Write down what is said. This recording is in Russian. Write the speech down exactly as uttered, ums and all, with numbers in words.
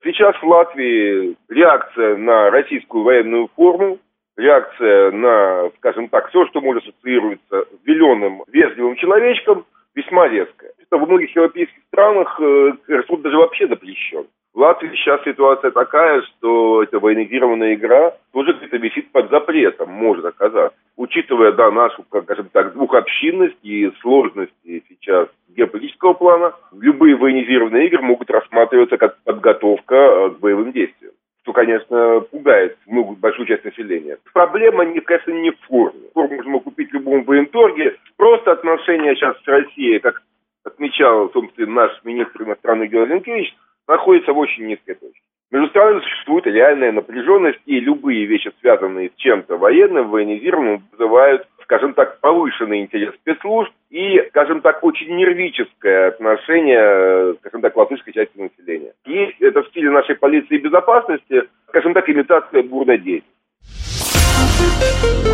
Сейчас в Латвии реакция на российскую военную форму, реакция на, скажем так, все, что может ассоциироваться с зеленым, вежливым человечком, весьма резкая. Это во многих европейских странах суд даже вообще запрещен. В Латвии сейчас ситуация такая, что эта военизированная игра тоже где-то висит под запретом, может оказаться. Учитывая, да, нашу, как, скажем так, двухобщинность и сложности сейчас геополитического плана, любые военизированные игры могут рассматриваться как подготовка к боевым действиям. Что, конечно, пугает многую, большую часть населения. Проблема, конечно, не в форме. Форму можно купить в любом военторге. Просто отношения сейчас с Россией, как отмечал, в том числе, наш министр иностранных дел Зинкевич, находится в очень низкой точке. Между странами существует реальная напряженность, и любые вещи, связанные с чем-то военным, военизированным, вызывают, скажем так, повышенный интерес спецслужб и, скажем так, очень нервическое отношение, скажем так, латышской части населения. И это в стиле нашей полиции безопасности, скажем так, имитация бурной деятельности.